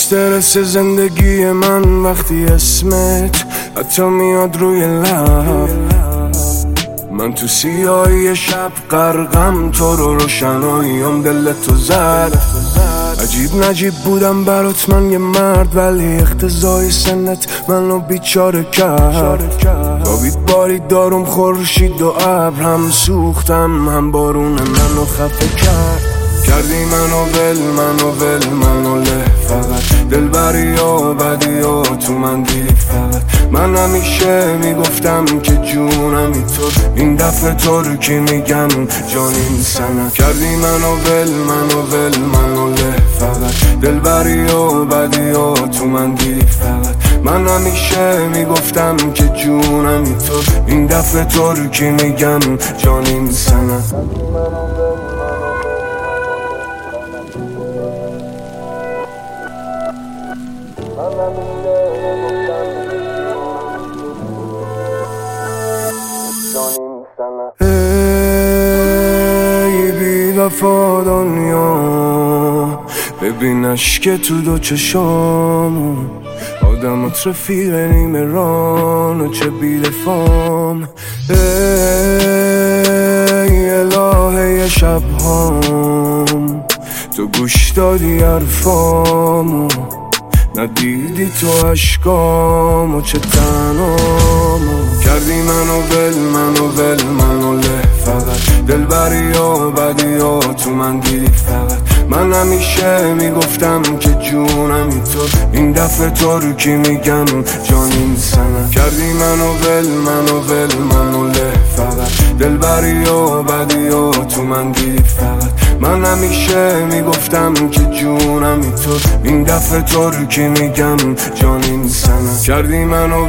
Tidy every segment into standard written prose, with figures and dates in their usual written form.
استرس زندگی من وقتی اسمت حتی میاد روی لب، من تو سیاهی شب غرقم، تو رو روشناییم دل تو زد. عجیب نجیب بودم برات من یه مرد، ولی اقتضای سنت منو بیچاره کرد. خوابید بارید دارم خورشید و ابر، هم سوختم هم بارون منو خفه کرد. کردی منو له فقط، دلبری و بدی و تو من دیدی فقط. من همیشه میگفتم که جونمی تو، این دفعه تو رو کی میگم جانیم سنت. کردی منو له فقط، دلبری و بدی و تو من دیدی فقط. من همیشه میگفتم که جونمی تو، این دفعه تو رو کی میگم جانیم سنت. ای بی وفا دنیا، ببین اشک تو دو چشام، آدمات رفیق نیمه ران و چه بی‌دفام. ای الهه شبهام، تو گوش دادی حرفامو، ندیدی تو عشقامو چه تنهامو. کردی منو له فقط، دلبری و بدی و تو من دیدی فقط. من همیشه میگفتم که جونمی تو، این دفعه تو رو کی میگم جانیم سنت. کردی منو له فقط، دلبری و بدی و تو من دیدی فقط. من همیشه میگفتم که جونمی تو، این دفعه تو رو کی میگم جانیم سنت. کردی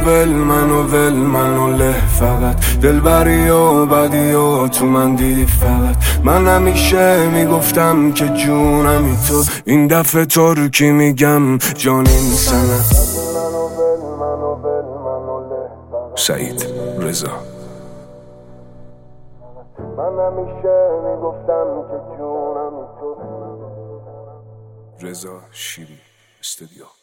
منو له فقط، دلبری و بدی و تو من دیدی فقط. من همیشه میگفتم که جونمی تو، این دفعه تو رو کی میگم جانیم سنت. سعید رضا. من همیشه میگفتم که جونمی تو. رضا شیری استودیو.